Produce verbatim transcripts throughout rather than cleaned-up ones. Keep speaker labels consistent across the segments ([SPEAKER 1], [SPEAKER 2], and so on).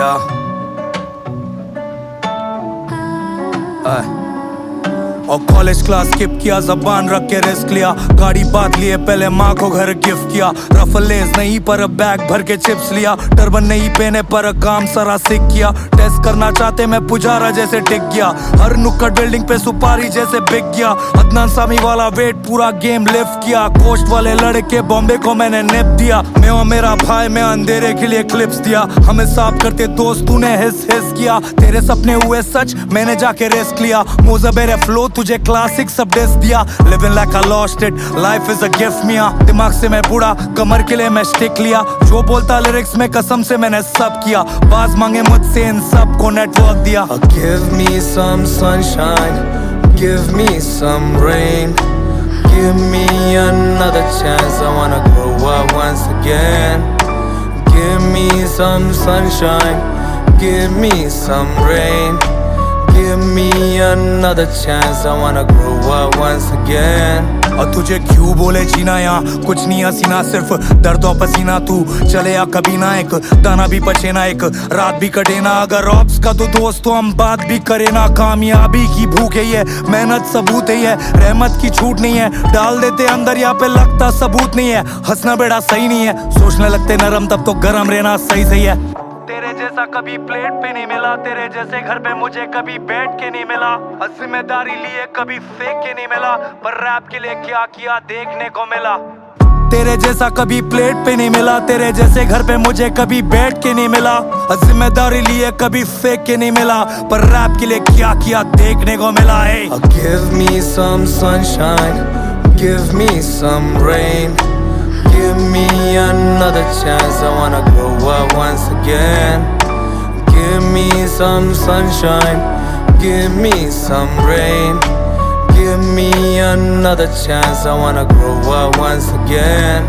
[SPEAKER 1] Yeah. Uh. और college class skip किया, जबान रख के रिस्क लिया, गाड़ी बात लिए पहले माँ को घर गिफ्ट किया, रफलेज नहीं पर बैग भर के चिप्स लिया, टर्बन नहीं पहने पर काम सारा सीख किया, टेस्ट करना चाहते मैं पुजारा जैसे टिक गया, हर नुक्कड़ बिल्डिंग पे सुपारी जैसे बिक गया, अदनान सामी वाला वेट पूरा गेम लिफ्ट किया, कोस्ट वाले लड़के बॉम्बे को मैंने निप दिया, मैं और मेरा भाई मैं अंधेरे के लिए क्लिप्स दिया, हमें साफ करते दोस्त तूने हिस हिस किया, तेरे सपने हुए सच मैंने जाके रिस्क लिया, मोज़ेबेरे फ्लो तुझे क्लासिक सब डिस दिया, living like I lost it, life is a gift मिया, दिमाग से मैं बूढ़ा कमर के लिए मैं स्टिक लिया, जो बोलता लिरिक्स में कसम से मैंने सब किया, बाज मांगे मुझसे इन सब को नेटवर्क दिया.
[SPEAKER 2] Give me some sunshine, give me some rain, give me another chance, I wanna grow up once again. Give me some sunshine, give me some rain, give me another chance, I wanna grow up once again.
[SPEAKER 1] और तुझे क्यों बोले जीना यहाँ कुछ नहीं हसीना, सिर्फ दर्द और पसीना, तू चले या कभी ना, एक दाना भी बचे ना, एक रात भी कटे ना, अगर ऑप्स का तो दोस्त तो हम बात भी करे ना, कामयाबी की भूख है ये, मेहनत सबूत है ये, रहमत की छूट नहीं है, डाल देते अंदर यहाँ पे लगता सबूत नहीं है, हंसना बेड़ा सही नहीं है, सोचने लगते नरम तब तो गरम रहना सही सही है. तेरे जैसा कभी प्लेट पे नहीं मिला, तेरे जैसे घर पे मुझे कभी बैठ के नहीं मिला, जिम्मेदारी लिए कभी फेंक के नहीं मिला, पर रैप के लिए क्या किया देखने को मिला. तेरे जैसा कभी प्लेट पे नहीं मिला, तेरे जैसे घर पे मुझे कभी बैठ के नहीं मिला, जिम्मेदारी लिए कभी फेंक के नहीं मिला, पर रैप के लिए क्या किया देखने को मिला. Hey.
[SPEAKER 2] Give me some sunshine, give me some rain, give me another chance, I wanna grow up once again. Give me some sunshine, give me some rain, give me another chance, I wanna grow up once again.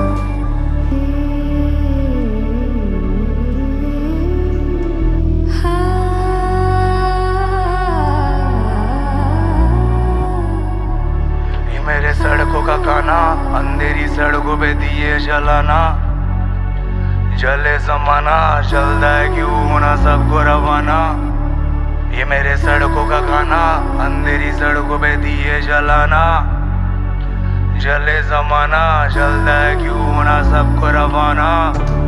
[SPEAKER 1] मेरे सड़कों का गाना, अंधेरी सड़कों पे दिए जलाना, जले जमाना, जलता है क्यों होना सबको रवाना. ये मेरे सड़कों का गाना, अंधेरी सड़कों पे दिए जलाना, जले जमाना, जलता है क्यों होना सबको रवाना.